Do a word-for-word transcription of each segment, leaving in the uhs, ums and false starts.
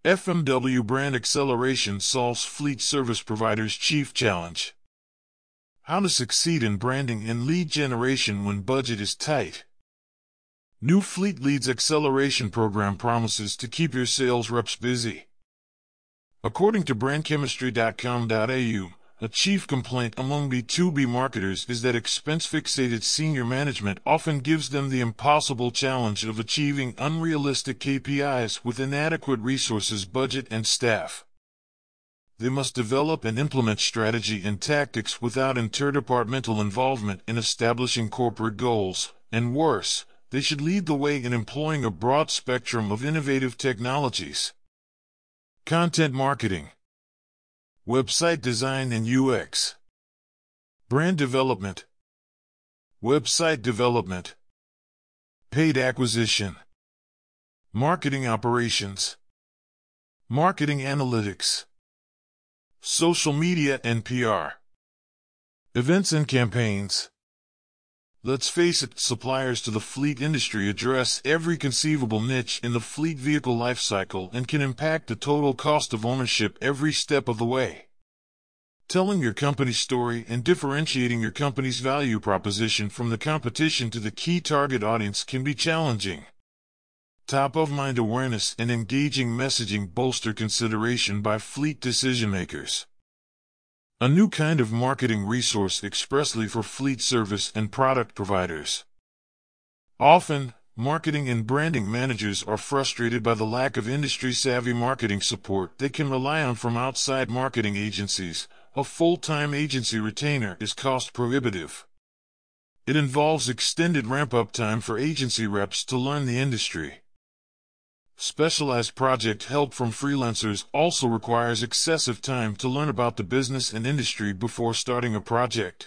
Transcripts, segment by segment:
F M W Brand Acceleration solves fleet service providers' chief challenge. How to succeed in branding and lead generation when budget is tight. New Fleet Leads Acceleration Program promises to keep your sales reps busy. According to brand chemistry dot com dot A U, a chief complaint among B two B marketers is that expense-fixated senior management often gives them the impossible challenge of achieving unrealistic K P Is with inadequate resources, budget, and staff. They must develop and implement strategy and tactics without interdepartmental involvement in establishing corporate goals, and worse, they should lead the way in employing a broad spectrum of innovative technologies. Content marketing, website design and U X, brand development, website development, paid acquisition, marketing operations, marketing analytics, social media and P R, events and campaigns. Let's face it, suppliers to the fleet industry address every conceivable niche in the fleet vehicle lifecycle and can impact the total cost of ownership every step of the way. Telling your company's story and differentiating your company's value proposition from the competition to the key target audience can be challenging. Top-of-mind awareness and engaging messaging bolster consideration by fleet decision-makers. A new kind of marketing resource expressly for fleet service and product providers. Often, marketing and branding managers are frustrated by the lack of industry-savvy marketing support they can rely on from outside marketing agencies. A full-time agency retainer is cost-prohibitive. It involves extended ramp-up time for agency reps to learn the industry. Specialized project help from freelancers also requires excessive time to learn about the business and industry before starting a project.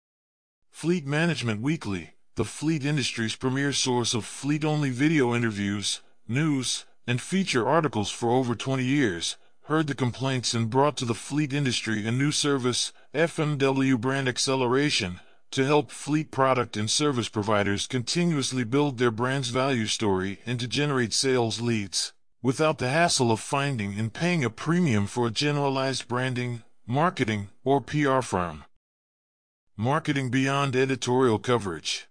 Fleet Management Weekly, the fleet industry's premier source of fleet-only video interviews, news, and feature articles for over twenty years, heard the complaints and brought to the fleet industry a new service, F M W Brand Acceleration, to help fleet product and service providers continuously build their brand's value story and to generate sales leads, without the hassle of finding and paying a premium for a generalized branding, marketing, or P R firm. Marketing beyond editorial coverage.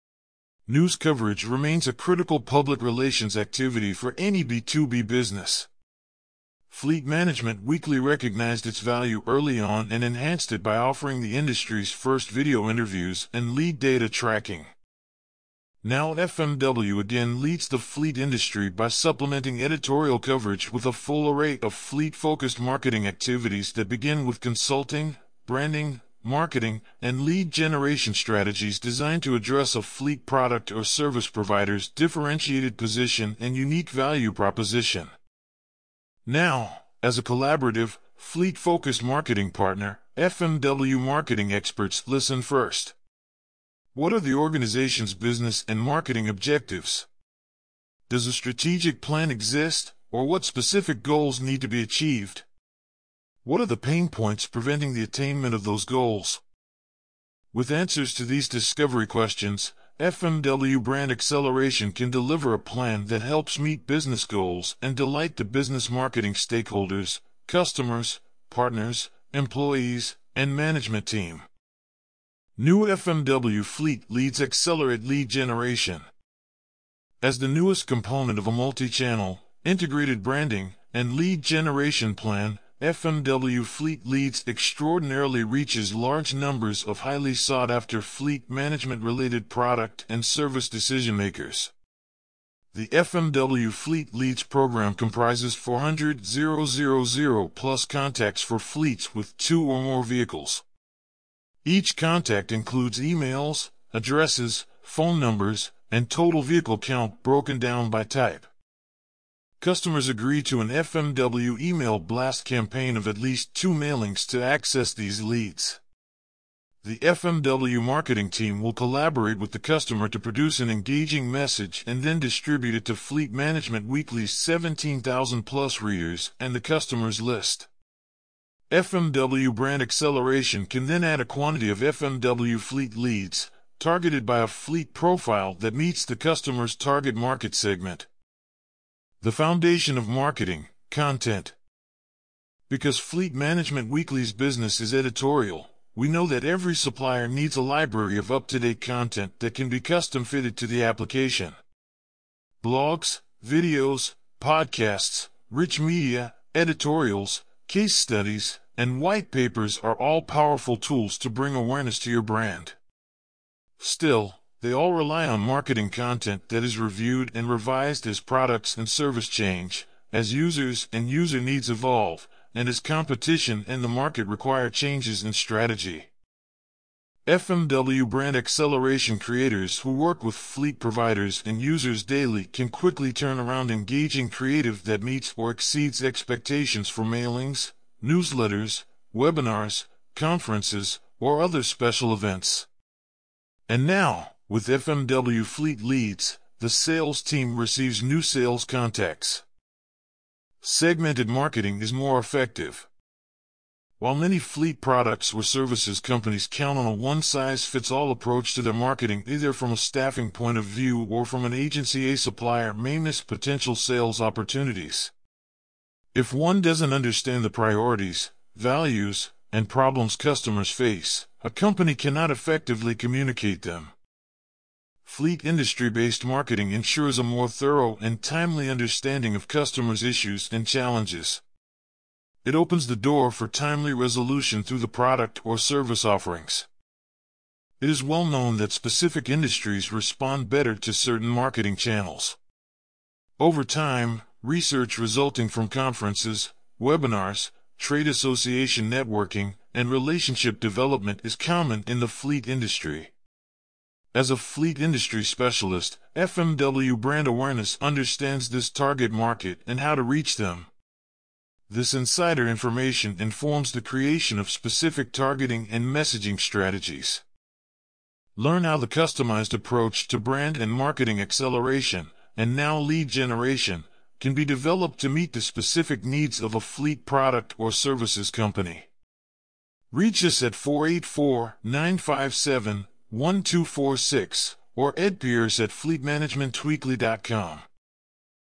News coverage remains a critical public relations activity for any B two B business. Fleet Management Weekly recognized its value early on and enhanced it by offering the industry's first video interviews and lead data tracking. Now F M W again leads the fleet industry by supplementing editorial coverage with a full array of fleet-focused marketing activities that begin with consulting, branding, marketing, and lead generation strategies designed to address a fleet product or service provider's differentiated position and unique value proposition. Now, as a collaborative, fleet-focused marketing partner, F M W marketing experts listen first. What are the organization's business and marketing objectives? Does a strategic plan exist, or what specific goals need to be achieved? What are the pain points preventing the attainment of those goals? With answers to these discovery questions, F M W Brand Acceleration can deliver a plan that helps meet business goals and delight the business marketing stakeholders, customers, partners, employees, and management team. New F M W Fleet Leads Accelerate Lead Generation. As the newest component of a multi-channel, integrated branding, and lead generation plan, F M W Fleet Leads extraordinarily reaches large numbers of highly sought-after fleet management-related product and service decision-makers. The F M W Fleet Leads program comprises four hundred thousand plus contacts for fleets with two or more vehicles. Each contact includes emails, addresses, phone numbers, and total vehicle count broken down by type. Customers agree to an F M W email blast campaign of at least two mailings to access these leads. The F M W marketing team will collaborate with the customer to produce an engaging message and then distribute it to Fleet Management Weekly's seventeen thousand plus readers and the customer's list. F M W Brand Acceleration can then add a quantity of F M W Fleet leads, targeted by a fleet profile that meets the customer's target market segment. The foundation of marketing, content. Because Fleet Management Weekly's business is editorial, we know that every supplier needs a library of up-to-date content that can be custom-fitted to the application. Blogs, videos, podcasts, rich media, editorials, case studies, and white papers are all powerful tools to bring awareness to your brand. Still, they all rely on marketing content that is reviewed and revised as products and service change, as users and user needs evolve, and as competition and the market require changes in strategy. F M W Brand Acceleration creators who work with fleet providers and users daily can quickly turn around engaging creative that meets or exceeds expectations for mailings, newsletters, webinars, conferences, or other special events. And now, with F M W Fleet Leads, the sales team receives new sales contacts. Segmented marketing is more effective. While many fleet products or services companies count on a one-size-fits-all approach to their marketing either from a staffing point of view or from an agency, a supplier may miss potential sales opportunities. If one doesn't understand the priorities, values, and problems customers face, a company cannot effectively communicate them. Fleet industry-based marketing ensures a more thorough and timely understanding of customers' issues and challenges. It opens the door for timely resolution through the product or service offerings. It is well known that specific industries respond better to certain marketing channels. Over time, research resulting from conferences, webinars, trade association networking, and relationship development is common in the fleet industry. As a fleet industry specialist, F M W Brand Awareness understands this target market and how to reach them. This insider information informs the creation of specific targeting and messaging strategies. Learn how the customized approach to brand and marketing acceleration, and now lead generation, can be developed to meet the specific needs of a fleet product or services company. Reach us at four eight four, nine five seven, one two four six or Ed Pierce at fleet management weekly dot com.